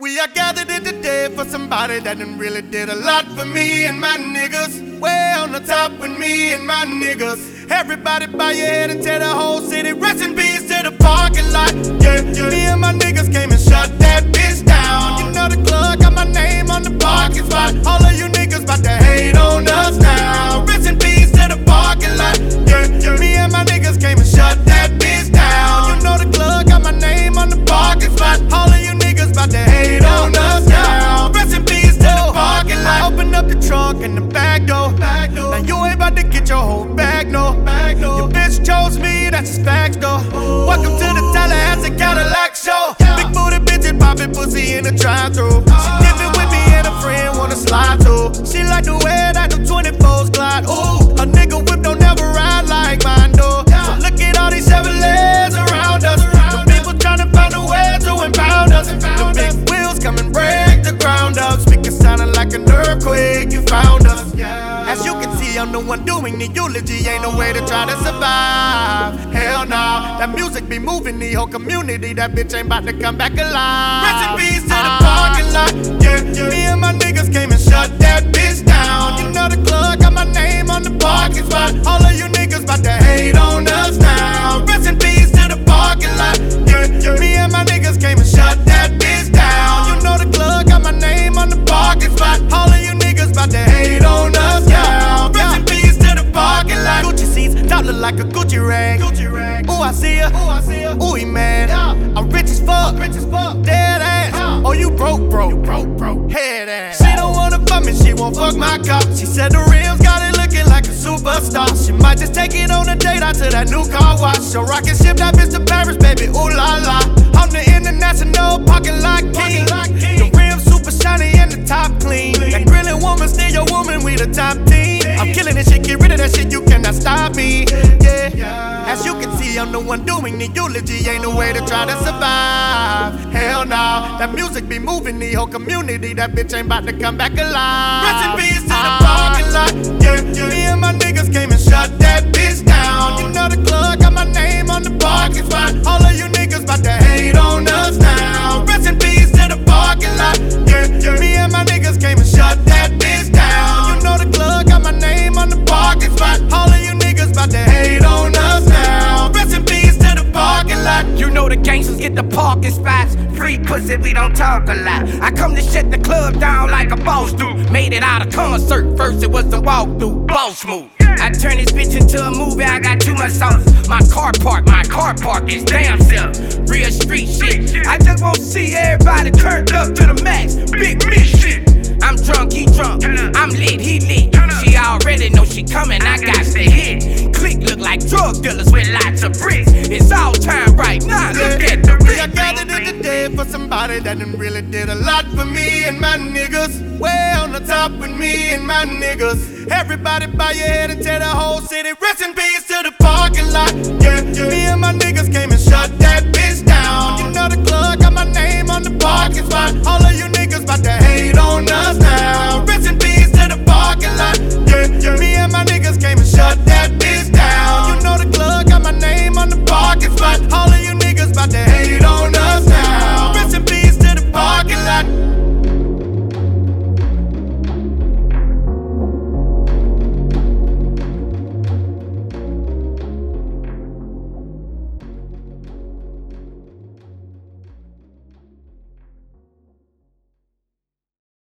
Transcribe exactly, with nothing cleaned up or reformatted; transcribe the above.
We are gathered here today for somebody that done really did a lot for me and my niggas. Way on the top with me and my niggas. Everybody bow your head and tell the whole city, rest in peace to the parking lot. Yeah, yeah. Me and my niggas came and shut that bitch down. You know the club got my name on the parking spot. All of you niggas about to hate on us now. Rest in peace to the parking lot. Yeah, yeah. Me and my niggas came and shut that bitch down. You know the club got my name on the parking spot. All of you niggas about to hate on us now. Rest in peace to the parking lot. Open up the trunk and the back door. Now you ain't about to get your whole bag, no. Your bitch chose me, that's just facts though. Welcome to the Tallahassee Cadillac show. Big booty bitches poppin' pussy in the drive-thru. She dippin' with me and a friend wanna slide too. She like the way that them twenty-fours glide. Ooh, a nigga whip don't never ride like mine do. So look at all these Chevrolets around us. The people tryna find a way to impound us. The big wheels come and break the ground up. Speaking sounding like an earthquake, you found us. As you can see, I'm the one doing the eulogy. Ain't no way to try to survive. Hell nah, that music be moving the whole community. That bitch ain't about to come back alive. Rest in peace to the parking lot. Yeah, yeah. Me and my niggas came and shut that bitch down. You know the club got my name on the parking spot. All of you niggas about to hate on us now. Rest in peace to the parking lot. Yeah, yeah. Me and my niggas came and shut that bitch down. You know the club got my name on the parking spot. All of you niggas about to hate on us now. Rest in peace to the parking lot. Gucci seats, top look like a Gucci rag. Gucci rag. Ooh, I see ya. Ooh, I see ya. Ooh, he mad. Yeah. I'm rich as fuck. Rich as fuck. Dead ass. Yeah. Oh, you broke, bro. You broke, bro. Head ass. She don't wanna fuck me, she won't fuck my cop. She said the rims got it looking like a superstar. She might just take it on a date out to that new car wash. So rocket ship that bitch to Paris, baby. Ooh la la. I'm the international parking lot king. The rims super shiny and the top clean. That grilling woman, still your woman, we the top team. I'm killing this shit, get rid of that shit, you cannot stop me. Yeah. As you can see, I'm the one doing the eulogy. Ain't no way to try to survive. Hell nah, that music be moving the whole community. That bitch ain't about to come back alive. Rest in peace to the parking lot. Yeah, yeah. Me and my niggas came and shut that bitch down. You know the club got my name on the parking spot. All of you niggas about to hate on us now. Rest in peace to the parking lot. Yeah, yeah. Me and my niggas came and shut that bitch down. You know the club got my name on the parking spot. All of you niggas about to hate on us now. Rest in peace to the parking lot. You know the gangsters get the parking spots. Free pussy, we don't talk a lot. I come to shut the club down like a boss do. Made it out of concert, first it was the walkthrough. Boss move. I turn this bitch into a movie, I got too much sauce. My car park, my car park is damn self. Real street shit. I just wanna see everybody turned up to the max. Big me shit. I'm drunk, he drunk. I'm lit, he lit. She already know she coming, I got to hit. Click look like drug dealers with lots of bricks. It's all time right now, look at the We are rich. gathered here today for somebody that done really did a lot for me and my niggas. Way on the top with me and my niggas. Everybody bow your head and tell the whole city, rest in peace to the parking lot. Yeah, yeah. Me and my niggas came and shut that bitch down. You